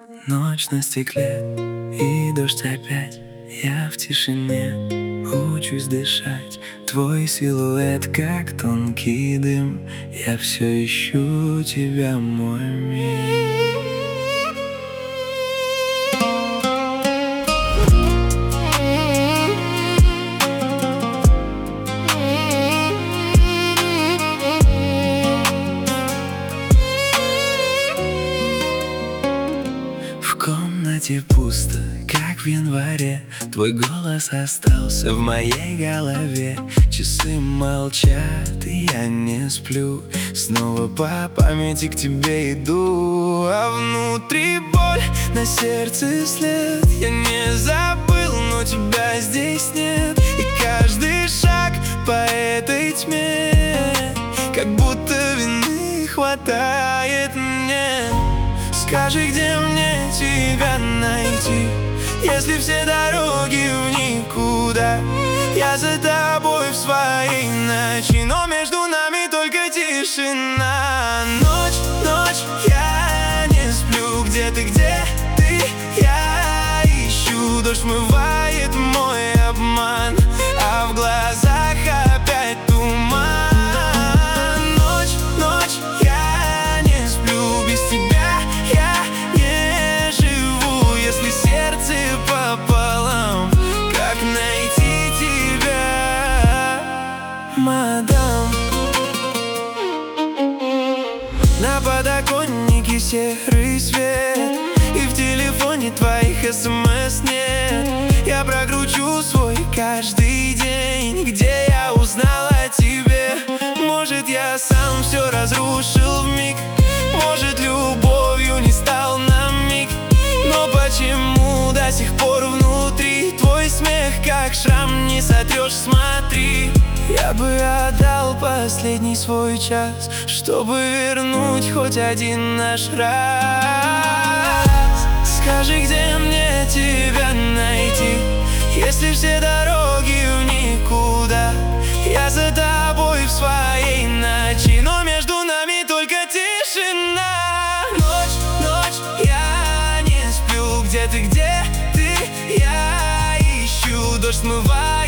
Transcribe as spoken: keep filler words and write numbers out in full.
Ночь на стекле и дождь опять. Я в тишине учусь дышать. Твой силуэт, как тонкий дым. Я все ищу тебя, мой мир. В комнате пусто, как в январе. Твой голос остался в моей голове. Часы молчат, и я не сплю. Снова по памяти к тебе иду. А внутри боль, на сердце след. Я не забыл, но тебя здесь нет. И каждый шаг по этой тьме, как будто вины хватает мне. Скажи, где мне тебя найти, если все дороги в никуда? Я за тобой в своей ночи, но между нами только тишина. Ночь, ночь, я не сплю. Где ты, где ты? Я ищу. Дождь смывает мой обман, а в глазах опять туман. Ночь, ночь, я не сплю. Без тебя я не живу. Если сердце пополам, как найти тебя, мадам? На подоконнике серый свет, и в телефоне твоих смс нет. Я прокручу свой каждый день, где я узнал о тебе. Может, я сам все разрушил вмиг, может, любовью не стал на миг. Но почему до сих пор внутри твой смех, как шрам, не сотрешь, смотри. Я бы отдал последний свой час, чтобы вернуть хоть один наш раз. Скажи, где мне тебя найти, если все дороги в никуда? Я за тобой в своей ночи, но между нами только тишина. Ночь, ночь, я не сплю. Где ты, где ты? Я ищу. Дождь смывает